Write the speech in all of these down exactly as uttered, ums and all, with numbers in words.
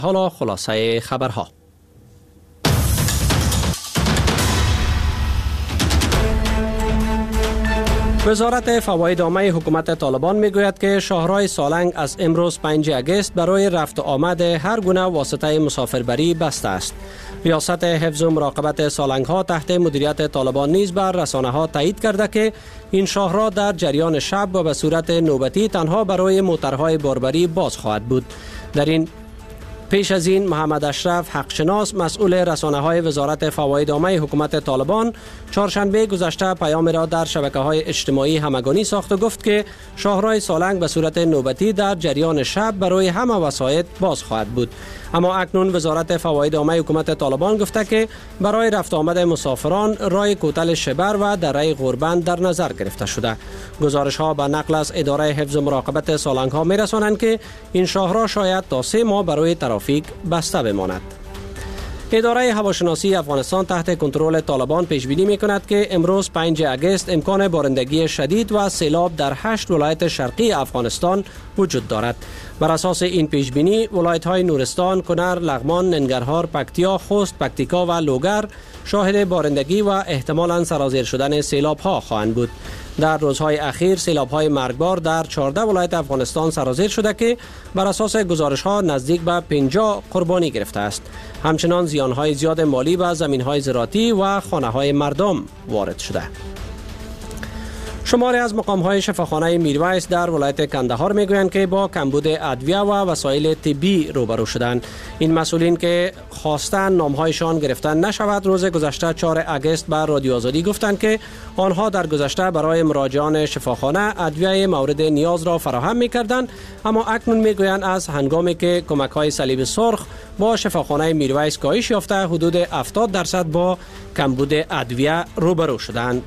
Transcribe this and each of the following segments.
حالا خلاصه خبرها. وزارت فواید عامه حکومت طالبان میگوید که شاهراه سالنگ از امروز پنجم اگست برای رفت و آمد هر گونه واسطه مسافربری بسته است. ریاست حفظ و مراقبت سالنگ ها تحت مدیریت طالبان نیز بر رسانه ها تایید کرده که این شاهراه در جریان شب و به صورت نوبتی تنها برای موترهای باربری باز خواهد بود. در این پیش از این محمد اشرف حقشناس مسئول رسانه‌های وزارت فواید عامه حکومت طالبان چهارشنبه گذشته پیام را در شبکه‌های اجتماعی همگانی ساخت و گفت که شاهراه سالنگ به صورت نوبتی در جریان شب برای همه وسایط باز خواهد بود. اما اکنون وزارت فواید عامه حکومت طالبان گفته که برای رفت آمد مسافران راه کوتل شبر و دره غوربند در نظر گرفته شده. گزارش‌ها به نقل از اداره حفظ و مراقبت سالنگ‌ها می‌رسانند که این شاهراه شاید تا سه ماه برای ترافیک بسته بماند. اداره هواشناسی افغانستان تحت کنترل طالبان پیش بینی می‌کند که امروز پنجم اگست امکان بارندگی شدید و سیلاب در هشت ولایت شرقی افغانستان وجود دارد. بر اساس این پیش بینی ولایت‌های نورستان، کنر، لغمان، ننگرهار، پکتیا، خوست، پکتیکا و لوگر شاهد بارندگی و احتمالاً سرازیر شدن سیلاب‌ها خواهند بود. در روزهای اخیر سیلاب‌های مرگبار در چهارده ولایت افغانستان سرازیر شده که بر اساس گزارش‌ها نزدیک به پنجاه قربانی گرفته است. همچنان زیان‌های زیاد مالی به زمین‌های زراعتی و خانه‌های مردم وارد شده. شماری از مقام‌های شفاخانه میرویس در ولایت کندهار میگویند که با کمبود ادویه و وسایل طبی روبرو شدند. این مسئولین که خواستند نام‌هایشان گرفته نشود روز گذشته چهارم اگست بر رادیو آزادی گفتند که آنها در گذشته برای مراجعان شفاخانه ادویه مورد نیاز را فراهم می‌کردند، اما اکنون میگویند از هنگامی که کمک‌های صلیب سرخ با شفاخانه میرویس کاهش یافته حدود هفتاد درصد با کمبود ادویه روبرو شدند.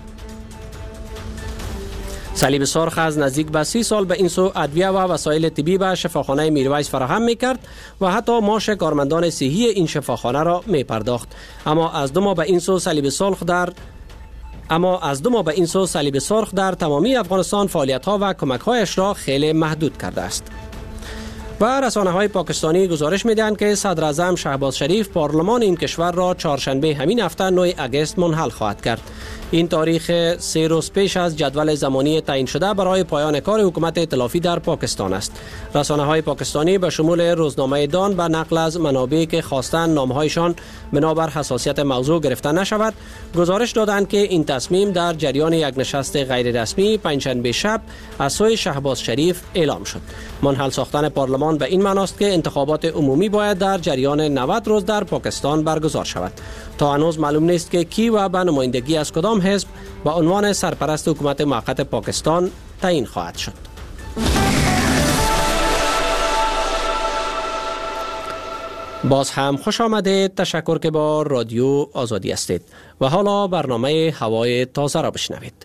صلیب سرخ از نزدیک به سی سال به این سو ادویه و وسایل طبی به شفاخانه میرویس فراهم میکرد و حتی معاش کارمندان صحی این شفاخانه را می پرداخت. اما از دو ماه به این سو صلیب سرخ در اما از دو ماه به این سو صلیب سرخ در تمامی افغانستان فعالیت‌ها و کمک‌هایش را خیلی محدود کرده است. و رسانه‌های پاکستانی گزارش می‌دهند که صدر اعظم شهباز شریف پارلمان این کشور را چهارشنبه همین هفته نهم اگست منحل خواهد کرد. این تاریخ سه روز پیش از جدول زمانی تعیین شده برای پایان کار حکومت ائتلافی در پاکستان است. رسانه‌های پاکستانی به شمول روزنامه دان به نقل از منابعی که خواستند نامه‌هایشان بنابر حساسیت موضوع گرفته نشود، گزارش دادند که این تصمیم در جریان یک نشست غیر رسمی پنجشنبه شب از سوی شهباز شریف اعلام شد. منحل ساختن پارلمان به این معناست که انتخابات عمومی باید در جریان نود روز در پاکستان برگزار شود. تا هنوز معلوم نیست که کی و به نمایندگی از کدام حزب با عنوان سرپرست حکومت موقت پاکستان تعیین خواهد شد. باز هم خوش آمدید. تشکر که با رادیو آزادی هستید و حالا برنامه هوای تازه را بشنوید.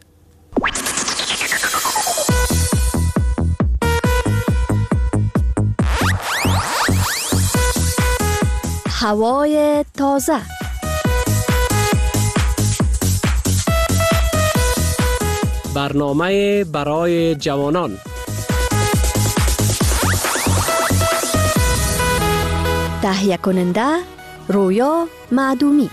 هوای تازه. برنامه برای جوانان. تهیه کننده رویا معدومی.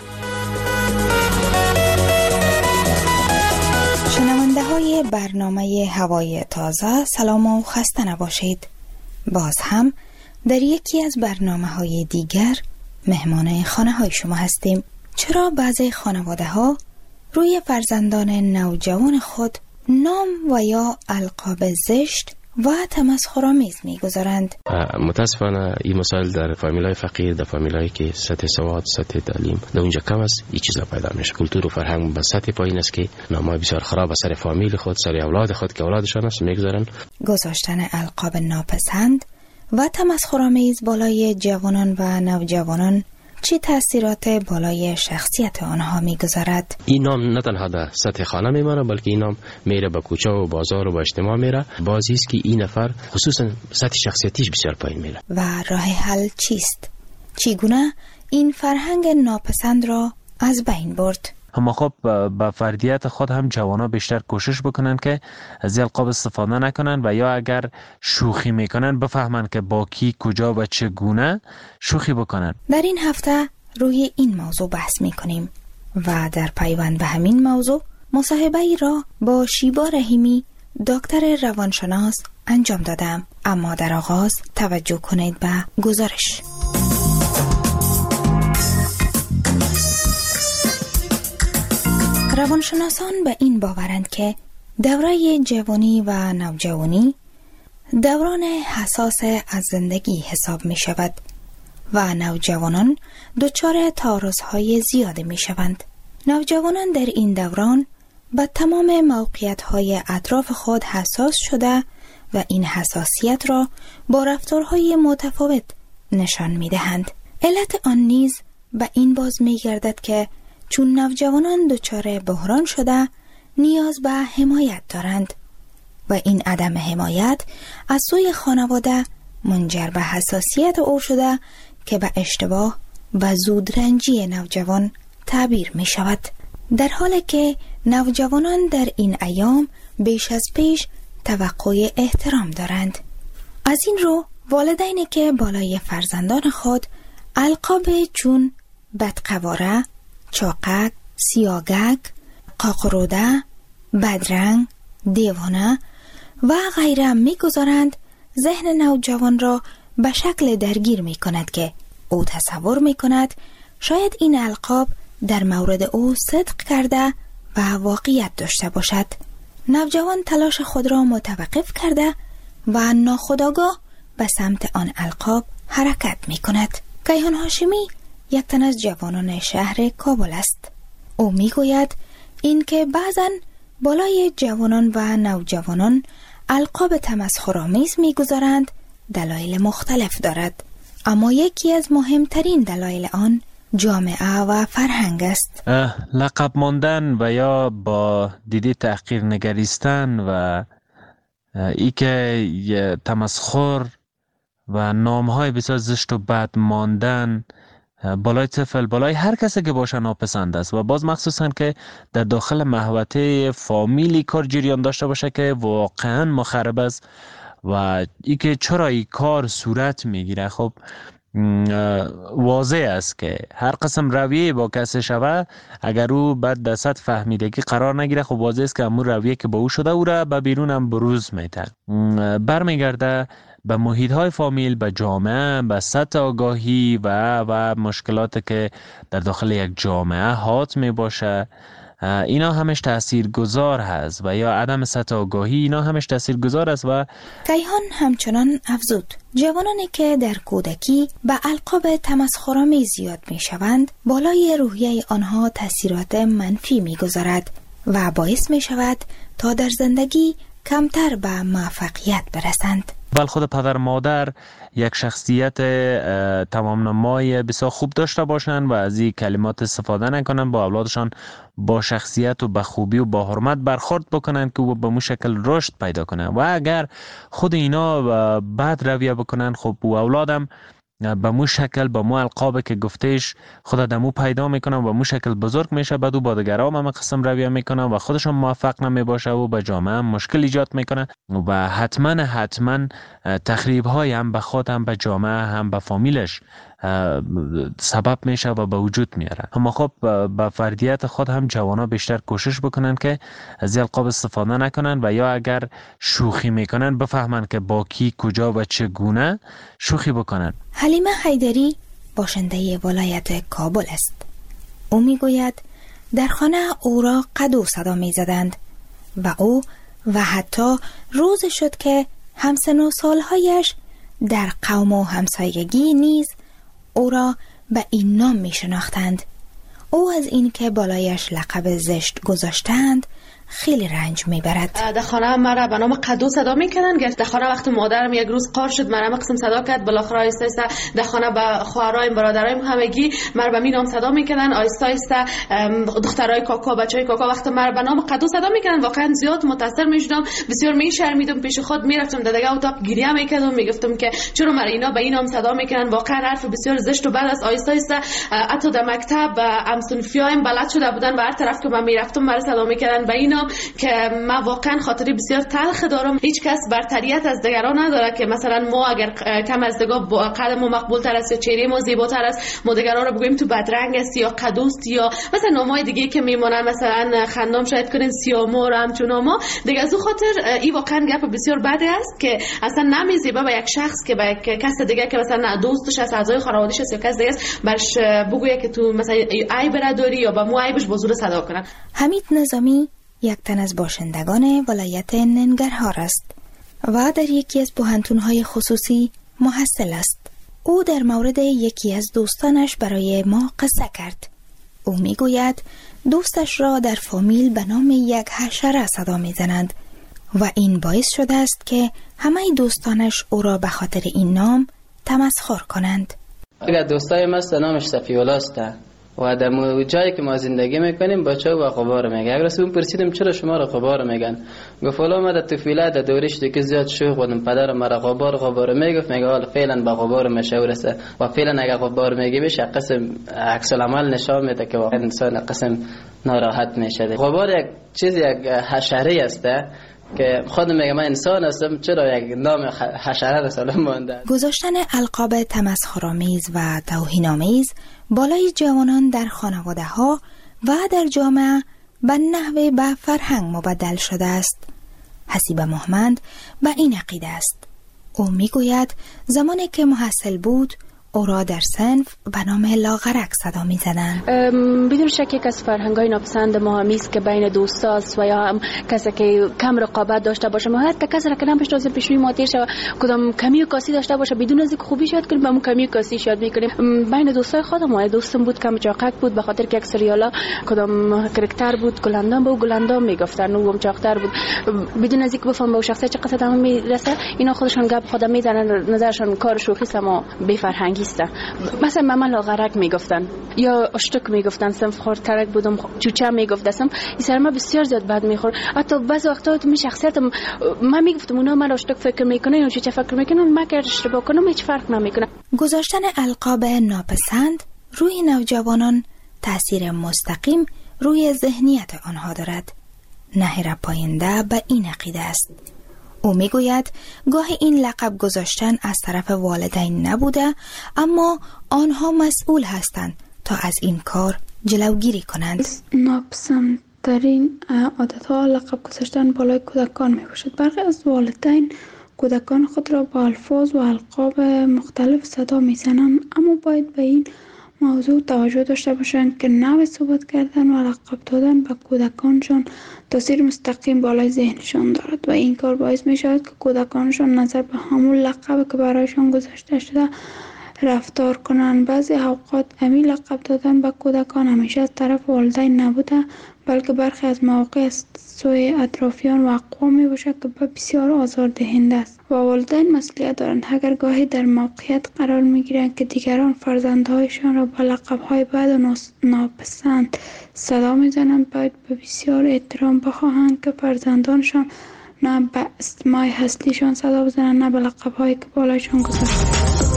شنونده های برنامه هوای تازه، سلام و خسته نباشید. باز هم در یکی از برنامه های دیگر مهمان خانه های شما هستیم. چرا بعضی خانواده ها روی فرزندان نوجوان خود نام و یا القاب زشت و تمسخرآمیز می‌گذارند؟ متاسفانه این مسائل در فامیلای فقیر، در فامیلایی که سطح سواد، سطح تعلیم در اونجا کم است، این چیزا پیدا میشه. کلتور و فرهنگ به سطح پایین است که نامای بسیار خراب سر فامیل خود، سر اولاد خود که اولادشان است می‌گذارن. گذاشتن القاب ناپسند و تمسخرآمیز بالای جوانان و نوجوانان چه تأثیرات بالای شخصیت آنها میگذارد؟ این نام نه تنها در سطح خانه میمانه، بلکه این نام میره به کوچه و بازار و به اجتماع میره. بازی است که این نفر خصوصا سطح شخصیتیش بسیار پایین میره. و راه حل چیست؟ چگونه این فرهنگ ناپسند را از بین برد؟ اما خب با فردیت خود هم جوانا بیشتر کوشش بکنن که از القاب استفاده نکنن و یا اگر شوخی میکنن بفهمن که با کی کجا و چگونه شوخی بکنن. در این هفته روی این موضوع بحث میکنیم و در پیوند به همین موضوع مصاحبه ای را با شیبا رحیمی دکتر روانشناس انجام دادم. اما در آغاز توجه کنید به گزارش. روانشناسان به این باورند که دوره جوانی و نوجوانی دوران حساس از زندگی حساب می شود و نوجوانان دچار تعارض‌های زیاده می شوند. نوجوانان در این دوران به تمام موقعیت‌های اطراف خود حساس شده و این حساسیت را با رفتارهای متفاوت نشان می دهند. علت آن نیز به این باز می گردد که چون نوجوانان دچار بحران شده نیاز به حمایت دارند و این عدم حمایت از سوی خانواده منجر به حساسیت او شده که به اشتباه و زودرنجی نوجوان تعبیر می شود. در حالی که نوجوانان در این ایام بیش از پیش توقع احترام دارند. از این رو والدینی که بالای فرزندان خود القاب چون بدقواره، چاقک، سیاگک، قاقروده، بدرنگ، دیوانه و غیره می گذارند، ذهن نوجوان را به شکل درگیر می کند که او تصور می کند شاید این القاب در مورد او صدق کرده و واقعیت داشته باشد. نوجوان تلاش خود را متوقف کرده و ناخودآگاه به سمت آن القاب حرکت می کند. کیهان هاشمی یک تن از جوانان شهر کابل است. او می گوید این که بعضن بالای جوانان و نوجوانان القاب تمسخرآمیز می گذارند دلایل مختلف دارد، اما یکی از مهمترین دلایل آن جامعه و فرهنگ است. لقب ماندن و یا با دیده تحقیر نگریستن و ای که تمسخر و نامهای بسیار زشت و بد ماندن بالای طفل، بالای هر کسی که باشه ناپسند است و باز مخصوصا که در داخل محوطه فامیلی کار جریان داشته باشه که واقعا مخرب است و ای که چرا این کار صورت میگیره. خب واضح است که هر قسم رویه با کسی شوه اگر او بعد در سطح فهمیدگی قرار نگیره، خب واضح است که همون رویه که با او شده او را به بیرون هم بروز میده، برمیگرده به محیط های فامیل، به جامعه، به سطح آگاهی و و مشکلات که در داخل یک جامعه حاط می باشه. اینا همش تاثیرگذار هست و یا عدم سطح آگاهی اینا همش تاثیرگذار است. و کیهان همچنان افزود جوانانی که در کودکی به القاب تمسخرآمیز زیاد می شوند بالای روحیه آنها تاثیرات منفی می گذارد و باعث می شود تا در زندگی کمتر به موفقیت برسند. بل خود پدر مادر یک شخصیت تمام نمای بسیار خوب داشته باشند و از این کلمات استفاده نکنند، با اولادشان با شخصیت و با خوبی و با حرمت برخورد بکنند که او به مو شکل رشد پیدا کنند. و اگر خود اینا بد رویه بکنند، خب او اولادم به مو شکل به مو القاب که گفتهش خود دمو پیدا میکنن و مو شکل بزرگ میشه، بعد او با دیگران هم قسم رویه میکنن و خودشون موفق نمی باشه و به جامعه هم مشکل ایجاد میکنن و حتما حتما تخریب های هم به خود هم به جامعه هم به فامیلش سبب میشه و به وجود میاره. اما خب با فردیت خود هم جوانا بیشتر کوشش بکنن که از القاب استفاده نکنن و یا اگر شوخی میکنن بفهمن که با کی کجا و چگونه شوخی بکنن. حلیمه حیدری باشنده ولایت کابل است. او میگوید در خانه او را قدو صدا میزدند و او و حتی روز شد که همسن و سالهایش در قوم و همسایگی نیز او را به این نام می شناختند. او از این که بالایش لقب زشت گذاشتند خیلی رنج میبرد. در خانه مرا به نام قدو صدا میکنن. در خانه وقتی مادرم یک روز قار شد مرا قسم صدا کرد، بالاخره آیسته آیسته در خانه به خواهرایم برادرایم همگی مرا به می نام صدا میکنن. آیسته آیسته دخترای کاکا بچهای کاکا وقتی مرا به نام قدو صدا میکنن واقعا زیاد متاثر میشدم، بسیار میشرمیدم، پیش خود میرفتم در دیگه اتاق گریه میکردم، میگفتم که چرا مرا اینا به این نام صدا میکنن، واقعا حرف بسیار زشت. و بعد از آیسته آیسته حتی در مکتب همسنفیایم بلد شده بودن و هر طرف که من میرفتم مرا صدا میکردن به این نام که من واقعا خاطری بسیار تلخ دارم. هیچ کس برتریت از دیگران نداره که مثلا ما اگر کم از دیگه قد ما مقبول تر است یا چهره ما زیباتر است ما دیگران رو بگوییم تو بدرنگ است یا قدوست یا مثلا نامای دیگه که میمونن مثلا خندام شاید کنین سیامور همچون ناما دیگه. از اون خاطر این واقعا گپ بسیار بده است که اصلا نمیزیبه به یک شخص که به یک کس دیگه که مثلا دوستش است، اعضای خانواده‌اش است یا کس دیگه است برش بگویه که تو مثلا عیب نداری یا به مو عیبش با زور صدا کنن. حمید نظامی یک تن از باشندگان ولایت ننگرهار است و در یکی از پوهنتون‌های خصوصی محصل است. او در مورد یکی از دوستانش برای ما قصه کرد. او میگوید دوستش را در فامیل به نام یک حشره صدا میزنند و این باعث شده است که همه دوستانش او را به خاطر این نام تمسخر کنند. اگر دوستای ما نامش صفی‌الله است و در جایی که ما زندگی میکنیم بچه و غبار میگه. اگر از اون پرسیدم چرا شما را غبار میگن، گفت والا ما در طفولیت در دورش دیگه زیاد شوخ بودم، پدرم مرا غبار غبار میگفت، میگه حالا فعلا با غبار مشهور است و فعلا اگر غبار میگی بشه قسم عکس العمل نشان میده که واقعا انسان قسم ناراحت میشه. غبار یک چیز یک حشره است که خود میگه من انسان هستم، چرا یک نام حشره را سلام مونده. گذاشتن القاب تمسخرآمیز و توهین‌آمیز بالای جوانان در خانواده ها و در جامعه به نحوه به فرهنگ مبدل شده است. حسیب محمد به این عقیده است. او میگوید زمانی که محصل بود او را در صنف به نام لاغرک صدا می زدن. بدون شک یک از فرهنگ‌های ناپسند ما هم است که بین دوستاست و یا هم کسی که کم رقابت داشته باشه، ما حتی کسی را که نمی‌شناسیم پیش روی ماتیش کدام کمی و کاسی داشته باشه بدون از اینکه خوبی شاید کنیم، همون کمی و کاسی شاید می‌کنیم. بین دوستای خودم ما دوستم بود کم چاقک بود به خاطر که یک سریالا کدام کاراکتر بود گلندام بود گلندام میگفتن و هم چاقتر بود، بدون از اینکه بفهم به شخصیت چه قصد هم میرسه اینا خودشون گپ خودم میزنن، نظرشون کار شوخی است اما بی فرهنگی است. مثلا مامان لاغرک میگفتن یا اشتک میگفتن، صنف خورترک بودم چوچه میگفتم، این سر ما بسیار زیاد بد میخورد. حتی بعضی وقتا می شخصیتم من میگفتم اونا من اشتک فکر میکنه یا چوچه فکر میکنه، من که اشتباه کنم هیچ فرق نمیکنه. گذاشتن القاب ناپسند روی نوجوانان تاثیر مستقیم روی ذهنیت آنها دارد. نهر پاینده به این عقیده است. او میگوید گاهی این لقب گذاشتن از طرف والدین نبوده، اما آنها مسئول هستند تا از این کار جلوگیری کنند. ناپسندترین عادتها لقب گذاشتن بالای کودکان می باشد. برخی از والدین کودکان خود را با الفاظ و القاب مختلف صدا می زنند، اما باید به این موضوع توجه داشته باشند که نوع صحبت کردن و لقب دادن به کودکانشان تاثیر مستقیم بالای ذهنشان دارد و این کار باعث می شود که کودکانشان نظر به همون لقب که برایشان گذاشته شده رفتار کنند. بعضی اوقات همین لقب دادن به کودکان همیشه از طرف والدین نبوده، بلکه برخی از مواقع از سوی اطرافیان و اقوام می باشد که بسیار آزاردهنده است و والدین مسئولیت دارند. اگر گاهی در موقعیت قرار می گیرند که دیگران فرزندهایشان را با لقب‌های بد و ناپسند صدا می زنند، باید به بسیار احترام بخواهند که فرزندانشان نه به اسمای هستیشان صدا بزنند نه به لقب‌هایی که بالایشان گذاشته.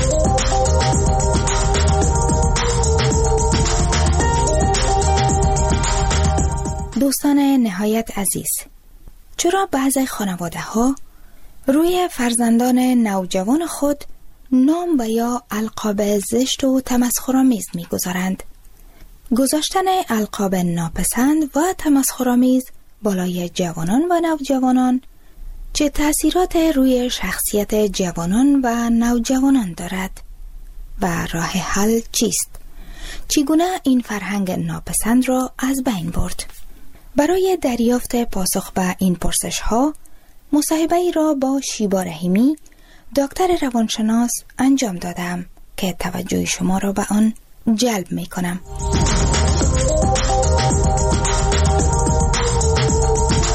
دوستان نهایت عزیز، چرا بعضی خانواده ها روی فرزندان نوجوان خود نام و یا القاب زشت و تمسخرآمیز می‌گذارند؟ گذاشتن القاب ناپسند و تمسخرآمیز بالای جوانان و نوجوانان چه تأثیرات روی شخصیت جوانان و نوجوانان دارد و راه حل چیست؟ چگونه این فرهنگ ناپسند را از بین برد؟ برای دریافت پاسخ به این پرسش ها مصاحبه ای را با شیبا رحیمی دکتر روانشناس انجام دادم که توجه شما را به آن جلب می کنم.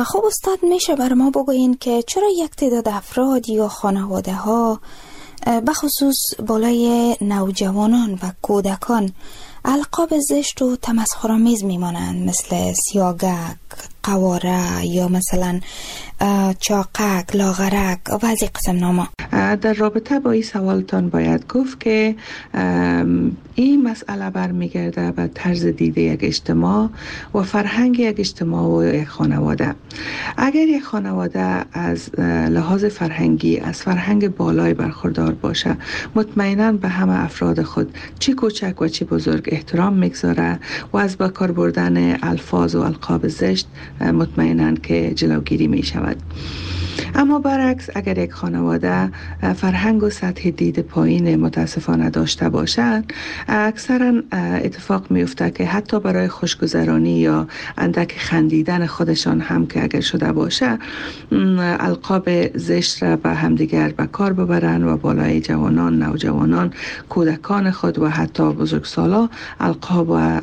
خب استاد، میشه بر ما بگوین که چرا یک تعداد افراد یا خانواده ها بخصوص بالای نوجوانان و کودکان القاب زشت و تمسخرآمیز میمانند، مثل سیاگک، قواره یا مثلا چاقک، لاغرک و از این قسم ناما؟ در رابطه با این سوالتان باید گفت که این مسئله برمیگرده به طرز دیده یک اجتماع و فرهنگ یک اجتماع و یک خانواده. اگر یک خانواده از لحاظ فرهنگی از فرهنگ بالای برخوردار باشه، مطمئناً به همه افراد خود چی کوچک و چی بزرگ احترام میگذاره و از به کار بردن الفاظ و القاب زشت مطمئناً که جلوگیری می شود. اما برعکس، اگر یک خانواده فرهنگ و سطح دید پایین متاسفانه داشته باشند، اکثرا اتفاق میفته که حتی برای خوشگذرانی یا اندک خندیدن خودشان هم که اگر شده باشه، القاب زشت را به همدیگر به کار ببرن و بالای جوانان، نوجوانان، کودکان خود و حتی بزرگسالا القاب و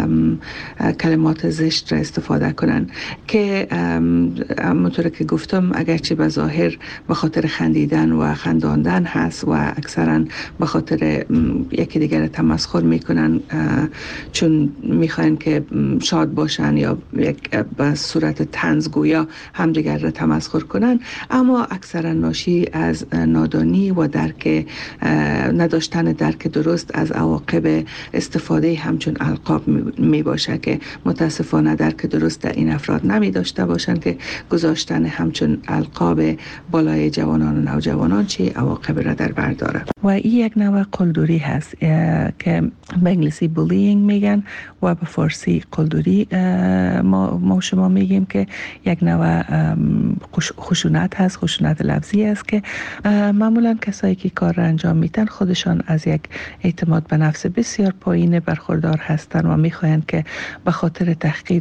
کلمات زشت را استفاده کنن که همونطور که گفتم اگرچه به ظاهر به خاطر خندیدن و خنداندن هست و اکثرا به خاطر یکی دیگر تمسخر میکنن چون میخواین که شاد باشن یا یک به صورت طنزگویا هم دیگر را تمسخر کنن، اما اکثرا ناشی از نادانی و درک نداشتن درک درست از عواقب استفاده همچون القاب می باشه که متاسفانه درک درست در این افراد نمی داشته باشند که گذاشتن همچون القاب بالای جوانان و نوجوانان چی عواقب را در بر داره. و این یک نوع قلدری هست که به انگلیسی بولینگ میگن و به فارسی قلدری ما, ما شما میگیم که یک نوع خشونت هست، خشونت لفظی است که معمولا کسایی که کار را انجام میدن خودشان از یک اعتماد به نفس بسیار پایین برخوردار هستند و میخواهند که به خاطر تحقیر،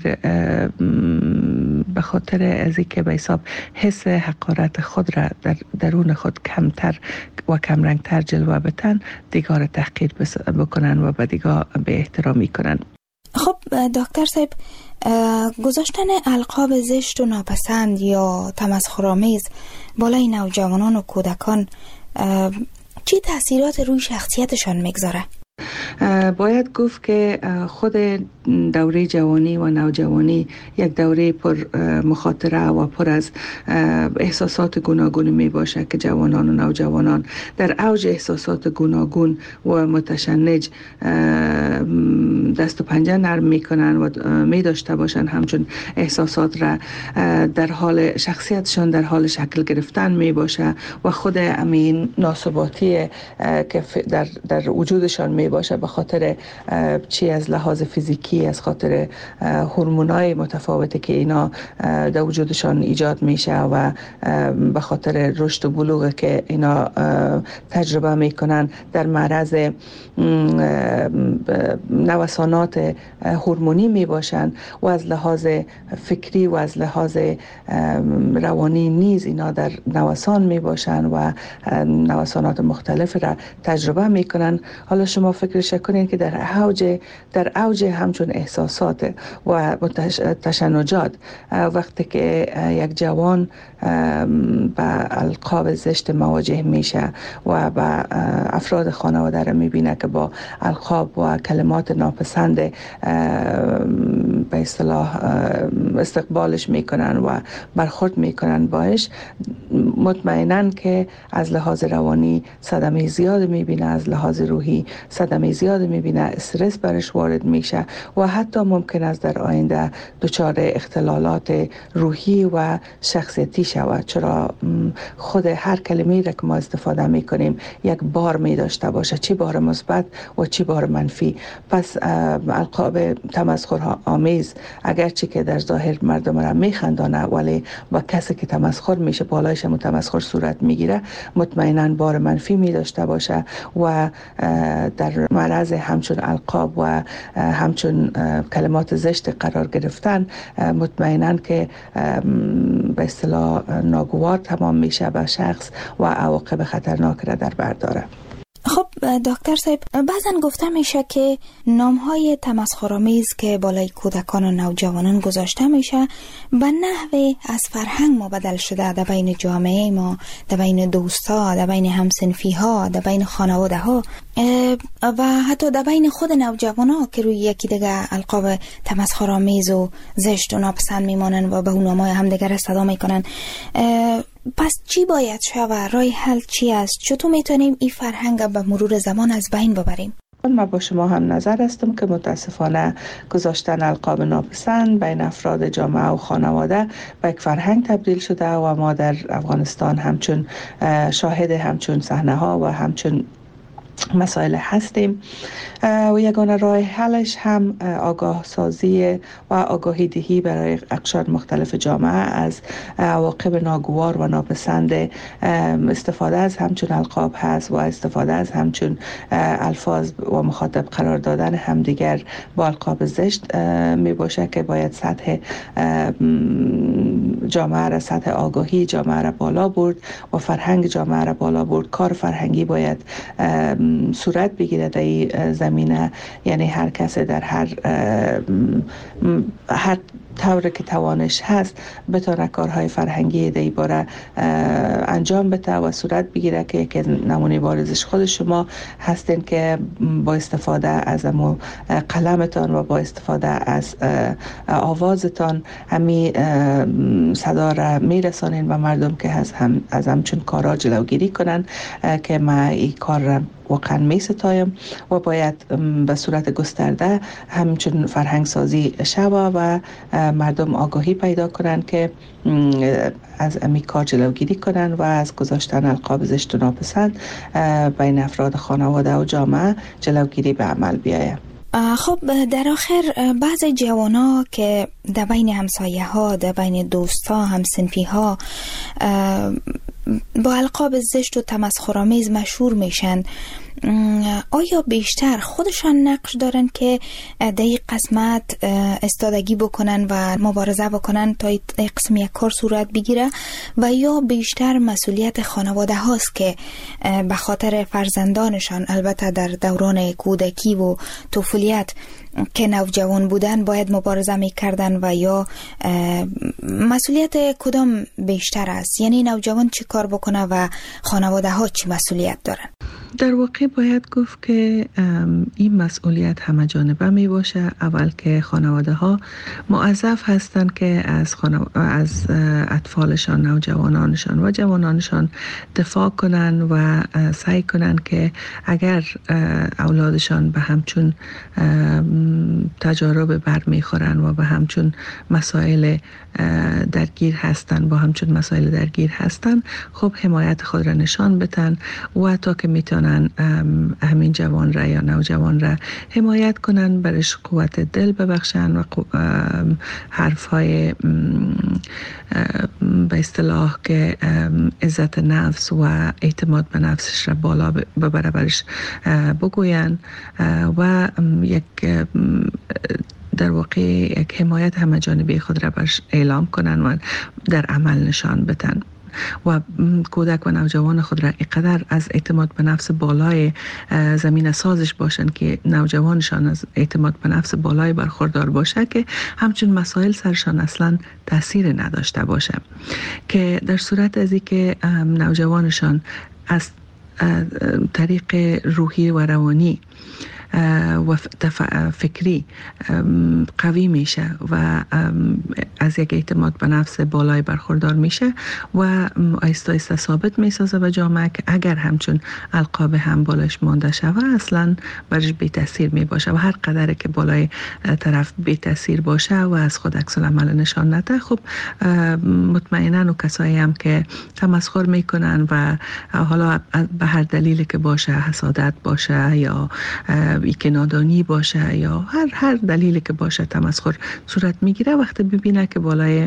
به خاطر از اینکه به حساب حس حقارت خود را در درون خود کمتر و کمرنگتر جلوه بتن، دیگر تحقیر بکنن و به دیگر به احترامی کنن. خب دکتر صاحب، گذاشتن القاب زشت و ناپسند یا تمسخرآمیز بالای نوجوانان و کودکان چی تاثیرات روی شخصیتشان میگذاره؟ باید گفت که خود دوره جوانی و نوجوانی یک دوره پر مخاطره و پر از احساسات گوناگون می باشه که جوانان و نوجوانان در اوج احساسات گوناگون و متشنج دست و پنجه نرم می کنن و می داشته باشن همچون احساسات را در حال شخصیتشان در حال شکل گرفتن می باشه و خود امین ناثباتی که در, در وجودشان می باشه به خاطر چی از لحاظ فیزیکی، از خاطر هورمونای متفاوتی که اینا در وجودشان ایجاد میشه و به خاطر رشد و بلوغ که اینا تجربه میکنن در معرض نوسانات هورمونی میباشن و از لحاظ فکری و از لحاظ روانی نیز اینا در نوسان میباشن و نوسانات مختلف را تجربه میکنن. حالا شما فکرش کنین که در اوج در اوج همچون احساسات و تشنجات وقتی که یک جوان به القاب زشت مواجه میشه و به افراد خانواده را میبینه که با القاب و کلمات ناپسند به اصطلاح استقبالش میکنن و برخورد میکنن باش، مطمئناً که از لحاظ روانی صدمه زیاد میبینه، از لحاظ روحی صدمه زیاد میبینه، استرس برش وارد میشه و حتی ممکن است در آینده دچار اختلالات روحی و شخصیتی شود، چرا خود هر کلمه‌ای را که ما استفاده میکنیم یک بار می داشته باشه، چی بار مثبت و چی بار منفی. پس القاب تمسخر آمیز اگرچه که در ظاهر مردم را میخندانه ولی با کسی که تمسخر میشه بالایش هم تمسخر صورت میگیره، مطمئناً بار منفی می داشته باشه و در معرض همچون القاب و همچون کلمات زشت قرار گرفتن مطمئناً که به اصطلاح ناگوار تمام میشه به شخص و عواقب خطرناک را در بر داره. خب دکتر صاحب، بعضن گفته میشه که نامهای تمسخرآمیز که بالای کودکان و نوجوانان گذاشته میشه به نحوی از فرهنگ ما بدل شده در بین جامعه ما، در بین دوستا، در بین همسنفی ها، در بین خانواده ها و حتی در بین خود نوجوان ها که روی یکی دیگه القاب تمسخرآمیز و زشت و ناپسند میمانن و به اون نامای همدیگر صدا میکنن. پس چی باید شود؟ راه حل چی است؟ چطور میتونیم این فرهنگ به مرور زمان از بین ببریم؟ من با شما هم نظر هستم که متاسفانه گذاشتن القاب ناپسند بین افراد جامعه و خانواده به یک فرهنگ تبدیل شده و ما در افغانستان همچون شاهد همچون صحنه ها و همچون مسائل هستیم و یگانه راه حلش هم آگاه سازی و آگاهی دهی برای اقشار مختلف جامعه از عواقب ناگوار و ناپسند استفاده از همچون القاب هست و استفاده از همچون الفاظ و مخاطب قرار دادن همدیگر با القاب زشت می باشه که باید سطح جامعه را، سطح آگاهی جامعه را بالا برد و فرهنگ جامعه را بالا برد. کار فرهنگی باید صورت بگیره در این زمینه، یعنی هر کس در هر هر طوری که توانش هست بتونه کارهای فرهنگی در این باره انجام بده و صورت بگیره که یک نمونه بارزش خود شما هستین که با استفاده از امو قلمتان و با استفاده از آوازتان همی صدا را میرسانین و مردم که از هم از همچون کارا جلوگیری کنن که ما این کار را واقعا می ستایم و باید به صورت گسترده همچون فرهنگ سازی شوه و مردم آگاهی پیدا کنن که از امی کار جلوگیری کنن و از گذاشتن القاب زشت و ناپسند بین افراد خانواده و جامعه جلوگیری به عمل بیاید. خب در آخر بعضی جوانا که در بین همسایه ها، در بین دوست ها، همسنفی ها با القاب زشت و تمسخرآمیز مشهور میشن، آیا بیشتر خودشان نقش دارن که در این قسمت استادگی بکنن و مبارزه بکنن تا این قسم یک کار صورت بگیره و یا بیشتر مسئولیت خانواده هاست که به خاطر فرزندانشان، البته در دوران کودکی و طفولیت که نوجوان بودن، باید مبارزه میکردن و یا مسئولیت کدام بیشتر است؟ یعنی نوجوان چی کار بکنه و خانواده ها چی مسئولیت دارن؟ در واقع باید گفت که این مسئولیت همه جانبه می باشه. اول که خانواده ها موظف هستند که از, خانو... از اطفالشان، نوجوانانشان و جوانانشان دفاع کنن و سعی کنن که اگر اولادشان به همچون تجارب بر میخورن و به همچون مسائل درگیر هستن با همچون مسائل درگیر هستن خب حمایت خود را نشان بدن و تا که میتونن همین جوان را یا نوجوان را حمایت کنن، برش قوت دل ببخشن و حرفهای به اصطلاح که عزت نفس و اعتماد به نفسش را بالا ببره برش بگوین و یک در واقع یک حمایت همه جانبه خود را برش اعلام کنن و در عمل نشان بدن و کودک و نوجوان خود را اینقدر از اعتماد به نفس بالای زمین سازش باشند که نوجوانشان از اعتماد به نفس بالای برخوردار باشه که همچون مسائل سرشان اصلا تاثیر نداشته باشه، که در صورت از اینکه نوجوانشان از طریق روحی و روانی و فکری قوی میشه و از یک اعتماد به نفس بالای برخوردار میشه و آیسته آیسته ثابت میسازه به جامعه که اگر همچون القاب هم بالش مانده شوه اصلا برش بی تاثیر می باشه و هر قدر که بالای طرف بی تاثیر باشه و از خود عکس العمل نشان نده، خب مطمئنا و کسایی هم که تمسخر میکنن و حالا به هر دلیلی که باشه، حسادت باشه یا ای که نادانی باشه یا هر هر دلیلی که باشه تمسخر صورت میگیره، وقتی ببینه که بالای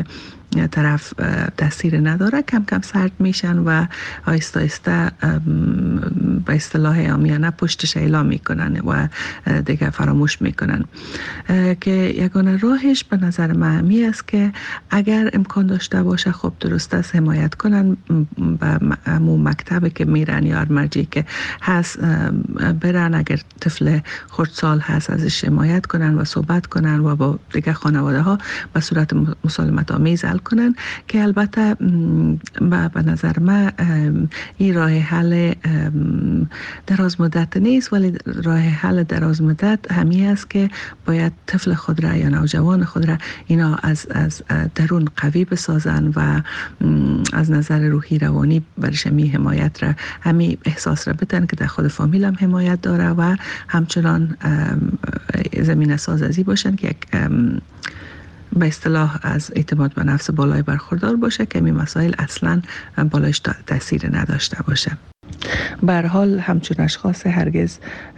طرف تاثیر نداره، کم کم سرد میشن و آهسته آهسته به اصطلاح عامیانه پشتش اعلام میکنن و دیگه فراموش میکنن. که یگانه راهش به نظر من همی است که اگر امکان داشته باشه خب درست است حمایت کنن، به همون مکتبی که میرن یا مرجعی که هست برن، اگر طفل خردسال هست ازش حمایت کنن و صحبت کنن و با دیگه خانواده ها به صورت مسالمت آمیز حل کنن. که البته به نظر من این راه حل دراز مدت نیست، ولی راه حل دراز مدت همی است که باید طفل خود را یا نوجوان خود را اینا از از درون قوی بسازن و از نظر روحی روانی برش می حمایت را همی احساس را بدن که در خود فامیل هم حمایت داره و همچنان زمینه ساز ازی باشن که یک به اصطلاح از اعتماد به نفس بالای برخوردار باشه که این مسائل اصلا بالایش تاثیر نداشته باشه. به هر حال همچون اشخاص هرگز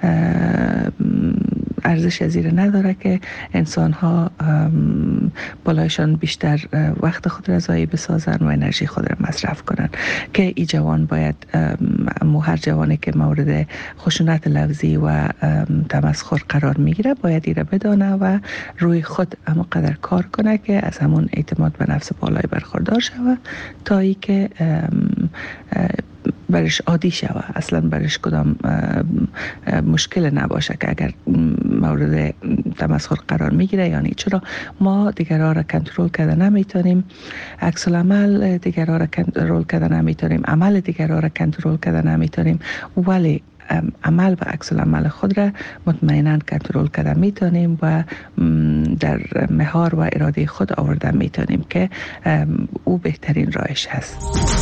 ارزش ازیر نداره که انسان ها بالایشان بیشتر وقت خود را ضایع بسازن و انرژی خود را مصرف کنن. که ای جوان باید هر جوانی که مورد خشونت لفظی و تمسخر قرار میگیره باید ایره بدانه و روی خود اما قدر کار کنه که از همون اعتماد به نفس بالای برخوردار شوه تا ای که برش عادی شوه، اصلا برش کدام مشکل نباشه که اگر مورد تمسخر قرار میگیره. یعنی چرا ما دیگرها را کنترل کرده نمیتونیم، عکس العمل دیگرها را کنترل کرده نمیتونیم، عمل دیگرها را کنترل کرده نمیتونیم، ولی عمل و عکس العمل خود را مطمئنا کنترل کرده میتونیم و در مهار و اراده خود آورده میتونیم که او بهترین راهش هست.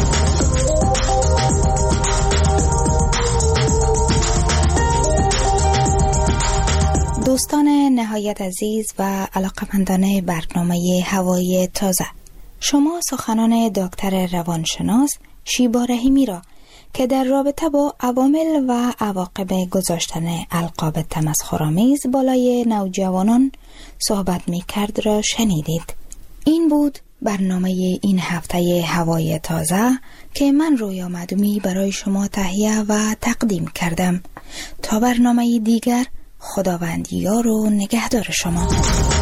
دوستان نهایت عزیز و علاقمندان برنامه هوای تازه، شما سخنان دکتر روانشناس شیبا رحیمی را که در رابطه با عوامل و عواقب گذاشتن القاب تمسخرآمیز بالای نوجوانان صحبت می کرد را شنیدید. این بود برنامه این هفته هوای تازه که من رویا معدومی برای شما تهیه و تقدیم کردم. تا برنامه دیگر، خداوند یار و نگهدار شما.